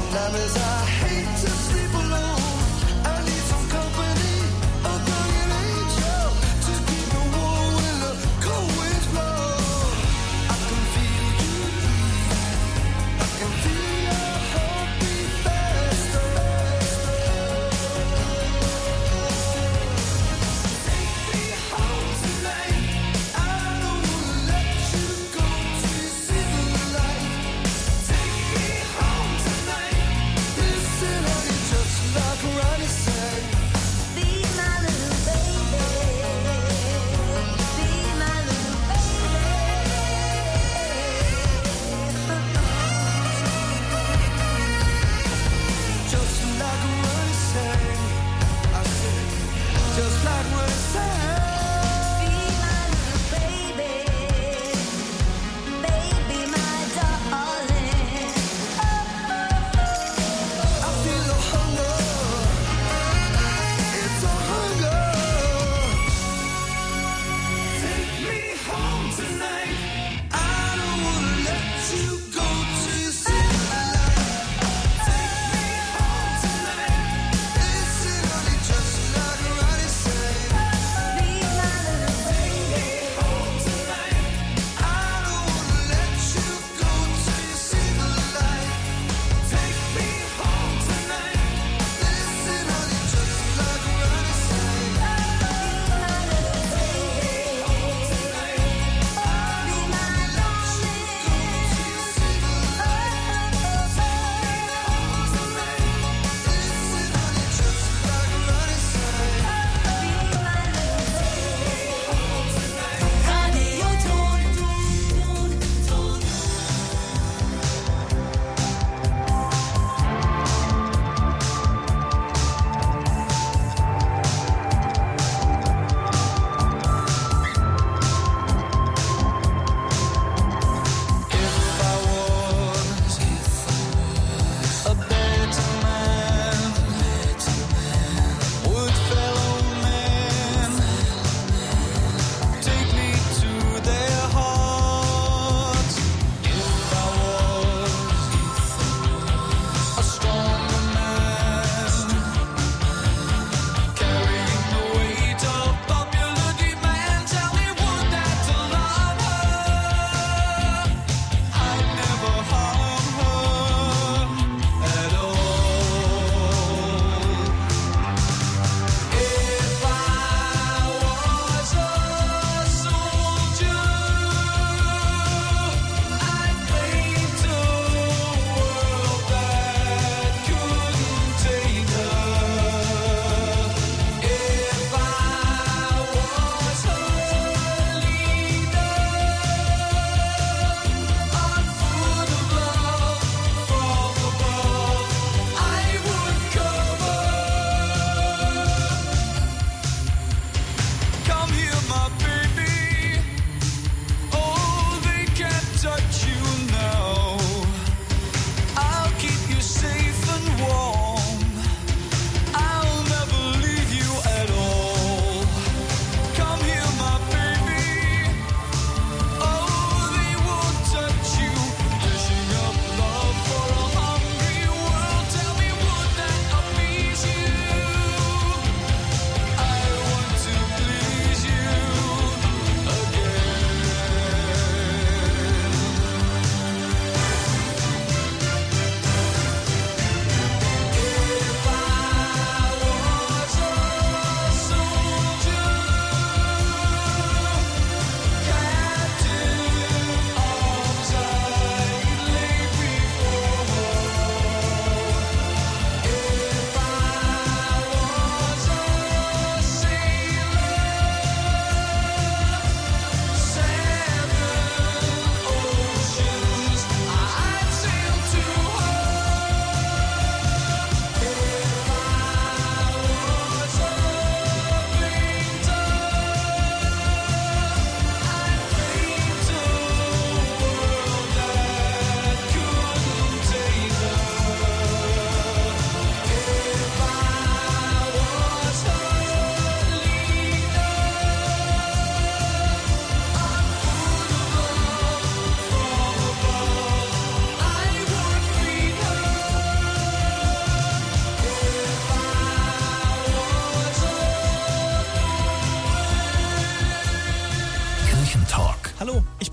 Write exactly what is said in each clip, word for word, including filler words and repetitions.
Sometimes I hate to sleep alone. I need some company, a guardian angel to keep me warm when the cold winds blow. I can feel you breathe. I can feel your heartbeat faster. Take me home tonight. I don't wanna let you go till you see the light. Take me home tonight. This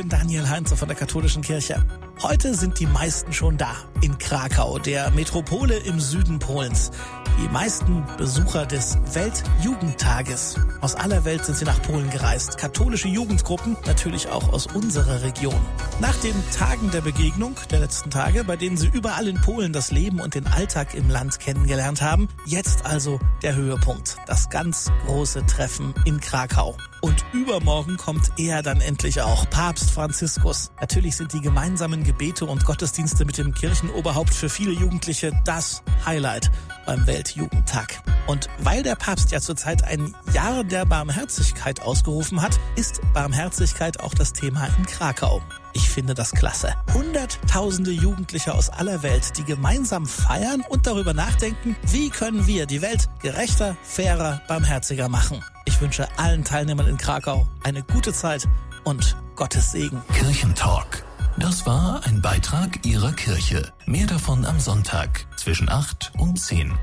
bin Daniel Heinze von der Katholischen Kirche. Heute sind die meisten schon da, in Krakau, der Metropole im Süden Polens. Die meisten Besucher des Weltjugendtages. Aus aller Welt sind sie nach Polen gereist. Katholische Jugendgruppen, natürlich auch aus unserer Region. Nach den Tagen der Begegnung der letzten Tage, bei denen sie überall in Polen das Leben und den Alltag im Land kennengelernt haben, jetzt also der Höhepunkt. Das ganz große Treffen in Krakau. Und übermorgen kommt er dann endlich auch, Papst Franziskus. Natürlich sind die gemeinsamen Gebete und Gottesdienste mit dem Kirchenoberhaupt für viele Jugendliche das Highlight beim Weltjugendtag. Und weil der Papst ja zurzeit ein Jahr der Barmherzigkeit ausgerufen hat, ist Barmherzigkeit auch das Thema in Krakau. Ich finde das klasse. Hunderttausende Jugendliche aus aller Welt, die gemeinsam feiern und darüber nachdenken, wie können wir die Welt gerechter, fairer, barmherziger machen. Ich wünsche allen Teilnehmern in Krakau eine gute Zeit und Gottes Segen. Kirchentalk. Das war ein Beitrag Ihrer Kirche. Mehr davon am Sonntag zwischen acht und zehn.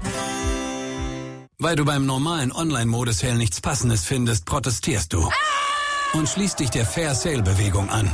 Weil du beim normalen Online-Mode-Sale nichts Passendes findest, protestierst du. Und schließt dich der Fair-Sale-Bewegung an.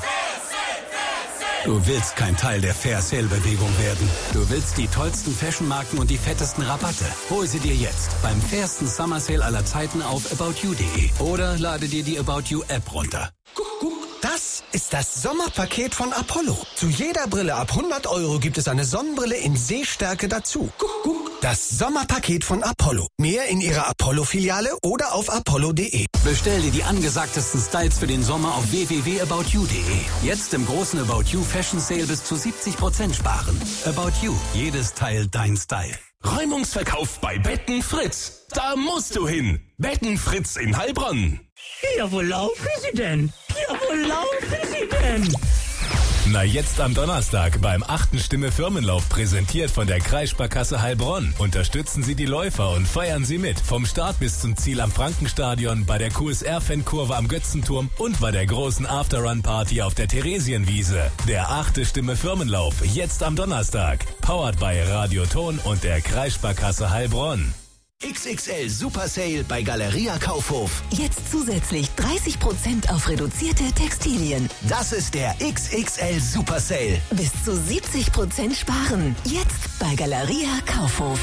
Du willst kein Teil der Fair-Sale-Bewegung werden. Du willst die tollsten Fashion-Marken und die fettesten Rabatte. Hol sie dir jetzt beim fairsten Summer Sale aller Zeiten auf about you punkt de oder lade dir die About You App runter. Das ist das Sommerpaket von Apollo. Zu jeder Brille ab hundert Euro gibt es eine Sonnenbrille in Sehstärke dazu. Das Sommerpaket von Apollo. Mehr in Ihrer Apollo-Filiale oder auf apollo punkt de. Bestell dir die angesagtesten Styles für den Sommer auf w w w punkt about you punkt de. Jetzt im großen About You Fashion Sale bis zu siebzig Prozent sparen. About You. Jedes Teil dein Style. Räumungsverkauf bei Betten Fritz. Da musst du hin. Betten Fritz in Heilbronn. Ja, wo laufen Sie denn? Ja, wo laufen Sie denn? Na, jetzt am Donnerstag beim achten Stimme Firmenlauf, präsentiert von der Kreissparkasse Heilbronn. Unterstützen Sie die Läufer und feiern Sie mit. Vom Start bis zum Ziel am Frankenstadion, bei der Q S R-Fankurve am Götzenturm und bei der großen Afterrun-Party auf der Theresienwiese. Der achte Stimme Firmenlauf, jetzt am Donnerstag. Powered by Radioton und der Kreissparkasse Heilbronn. X X L Super Sale bei Galeria Kaufhof. Jetzt zusätzlich dreißig Prozent auf reduzierte Textilien. Das ist der X X L Super Sale. Bis zu siebzig Prozent sparen. Jetzt bei Galeria Kaufhof.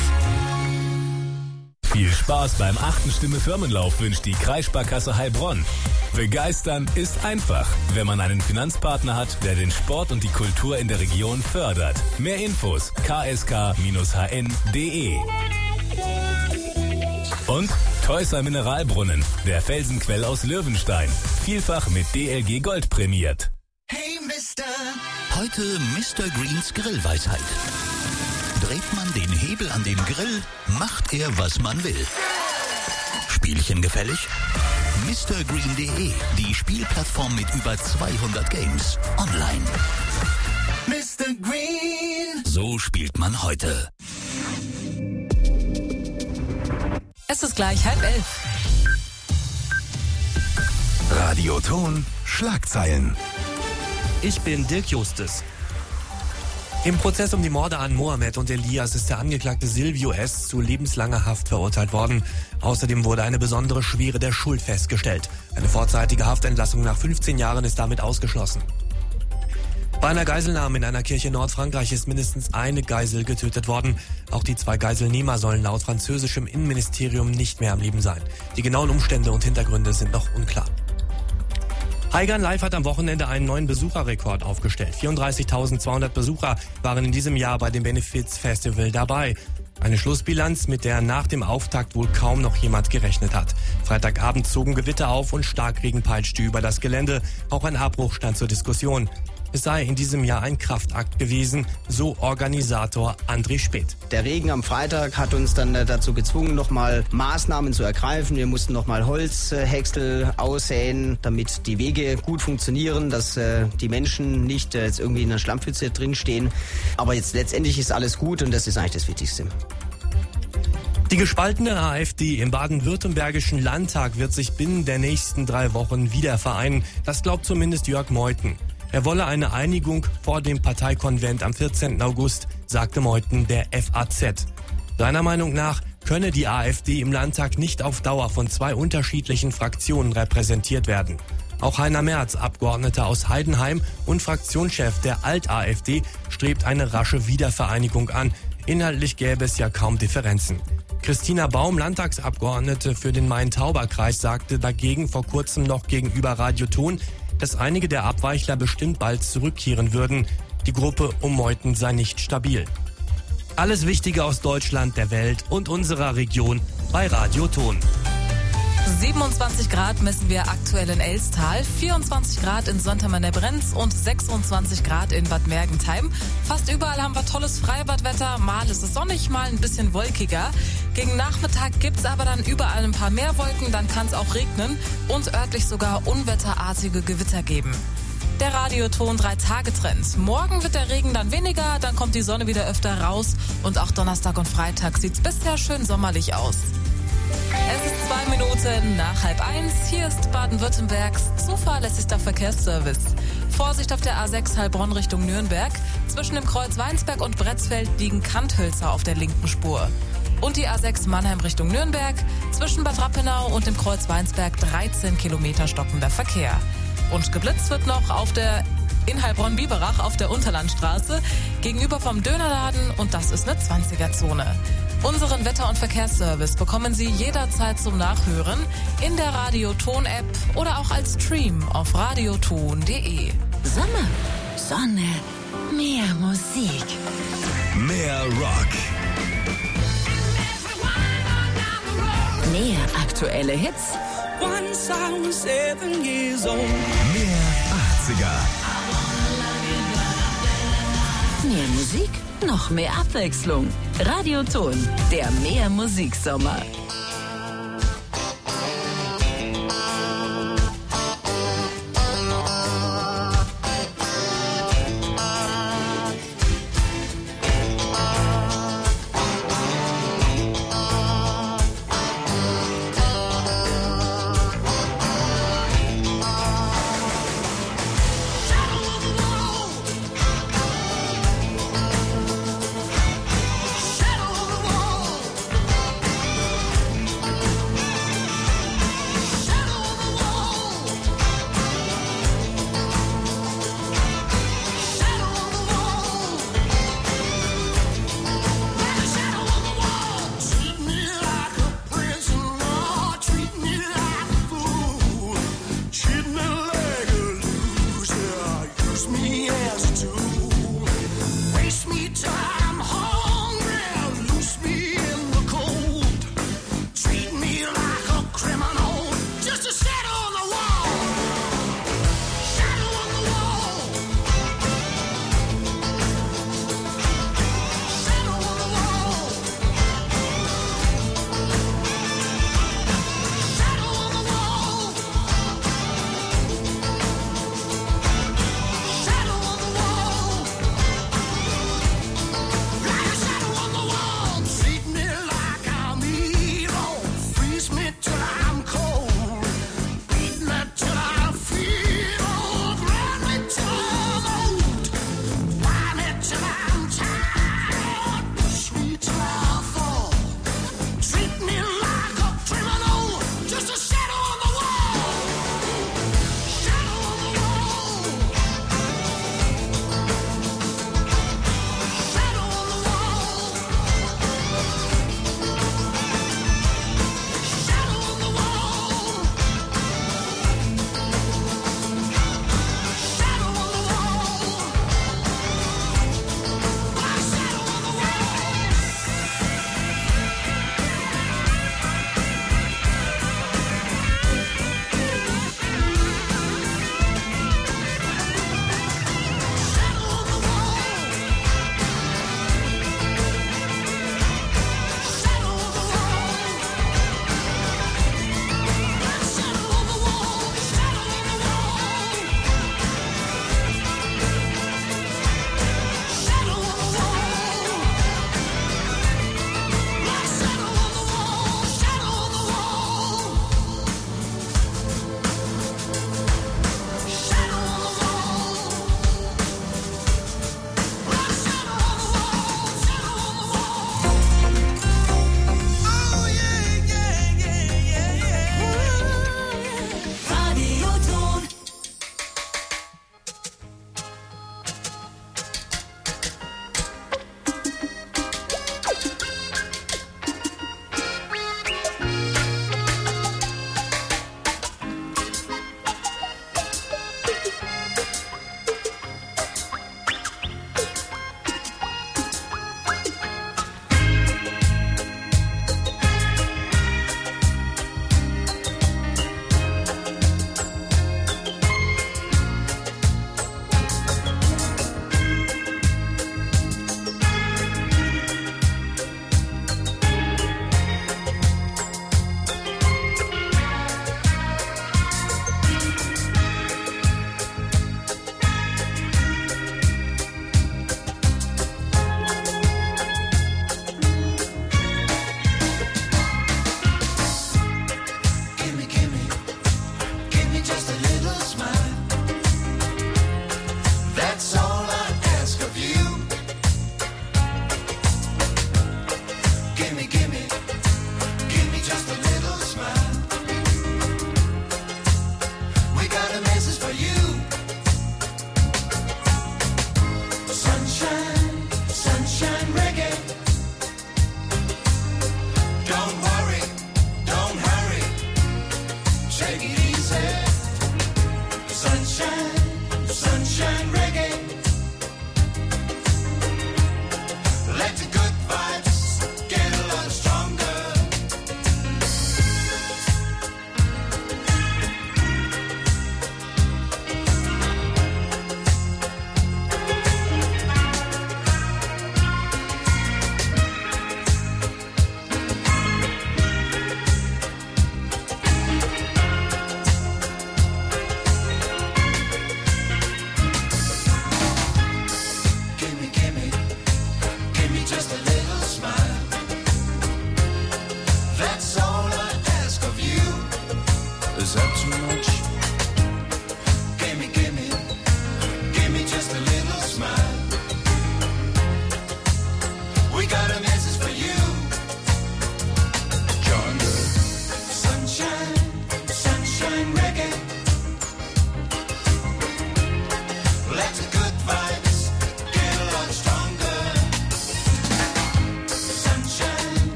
Viel Spaß beim achten Stimme Firmenlauf wünscht die Kreissparkasse Heilbronn. Begeistern ist einfach, wenn man einen Finanzpartner hat, der den Sport und die Kultur in der Region fördert. Mehr Infos k s k Bindestrich h n punkt de. Und Teusser Mineralbrunnen, der Felsenquell aus Löwenstein. Vielfach mit D L G Gold prämiert. Hey Mister. Heute Mister Greens Grillweisheit. Dreht man den Hebel an den Grill, macht er, was man will. Spielchen gefällig? Mister Green punkt de, die Spielplattform mit über zweihundert Games. Online. Mister Green. So spielt man heute. Es ist gleich halb elf. Radioton Schlagzeilen. Ich bin Dirk Justus. Im Prozess um die Morde an Mohammed und Elias ist der Angeklagte Silvio S. zu lebenslanger Haft verurteilt worden. Außerdem wurde eine besondere Schwere der Schuld festgestellt. Eine vorzeitige Haftentlassung nach fünfzehn Jahren ist damit ausgeschlossen. Bei einer Geiselnahme in einer Kirche in Nordfrankreich ist mindestens eine Geisel getötet worden. Auch die zwei Geiselnehmer sollen laut französischem Innenministerium nicht mehr am Leben sein. Die genauen Umstände und Hintergründe sind noch unklar. Heigan Live hat am Wochenende einen neuen Besucherrekord aufgestellt. vierunddreißigtausendzweihundert Besucher waren in diesem Jahr bei dem Benefiz Festival dabei. Eine Schlussbilanz, mit der nach dem Auftakt wohl kaum noch jemand gerechnet hat. Freitagabend zogen Gewitter auf und Starkregen peitschte über das Gelände. Auch ein Abbruch stand zur Diskussion. Es sei in diesem Jahr ein Kraftakt gewesen, so Organisator André Speth. Der Regen am Freitag hat uns dann dazu gezwungen, nochmal Maßnahmen zu ergreifen. Wir mussten nochmal Holzhäcksel aussäen, damit die Wege gut funktionieren, dass äh, die Menschen nicht äh, jetzt irgendwie in einer Schlammpfütze drinstehen. Aber jetzt letztendlich ist alles gut und das ist eigentlich das Wichtigste. Die gespaltene AfD im baden-württembergischen Landtag wird sich binnen der nächsten drei Wochen wieder vereinen. Das glaubt zumindest Jörg Meuthen. Er wolle eine Einigung vor dem Parteikonvent am vierzehnten August, sagte Meuthen der F A Z. Seiner Meinung nach könne die AfD im Landtag nicht auf Dauer von zwei unterschiedlichen Fraktionen repräsentiert werden. Auch Heiner Merz, Abgeordneter aus Heidenheim und Fraktionschef der Alt-AfD, strebt eine rasche Wiedervereinigung an. Inhaltlich gäbe es ja kaum Differenzen. Christina Baum, Landtagsabgeordnete für den Main-Tauber-Kreis, sagte dagegen vor kurzem noch gegenüber Radio Ton, dass einige der Abweichler bestimmt bald zurückkehren würden. Die Gruppe um Meuthen sei nicht stabil. Alles Wichtige aus Deutschland, der Welt und unserer Region bei Radio Ton. siebenundzwanzig Grad messen wir aktuell in Elstal, vierundzwanzig Grad in Sontheim-an-der-Brenz und sechsundzwanzig Grad in Bad Mergentheim. Fast überall haben wir tolles Freibadwetter. Mal ist es sonnig, mal ein bisschen wolkiger. Gegen Nachmittag gibt's aber dann überall ein paar mehr Wolken, dann kann es auch regnen und örtlich sogar unwetterartige Gewitter geben. Der Radioton drei Tage Trend. Morgen wird der Regen dann weniger, dann kommt die Sonne wieder öfter raus und auch Donnerstag und Freitag sieht's bisher schön sommerlich aus. Es ist zwei Minuten nach halb eins. Hier ist Baden-Württembergs zuverlässigster Verkehrsservice. Vorsicht auf der A sechs Heilbronn Richtung Nürnberg. Zwischen dem Kreuz Weinsberg und Bretzfeld liegen Kanthölzer auf der linken Spur. Und die A sechs Mannheim Richtung Nürnberg. Zwischen Bad Rappenau und dem Kreuz Weinsberg dreizehn Kilometer stockender Verkehr. Und geblitzt wird noch auf der in Heilbronn-Biberach auf der Unterlandstraße gegenüber vom Dönerladen und das ist eine zwanziger-Zone. Unseren Wetter- und Verkehrsservice bekommen Sie jederzeit zum Nachhören in der Radioton-App oder auch als Stream auf radioton punkt de. Sommer, Sonne, mehr Musik. Mehr Rock. Mehr aktuelle Hits. Mehr achtziger. Mehr Musik, noch mehr Abwechslung. Radioton, der Mehr Musiksommer.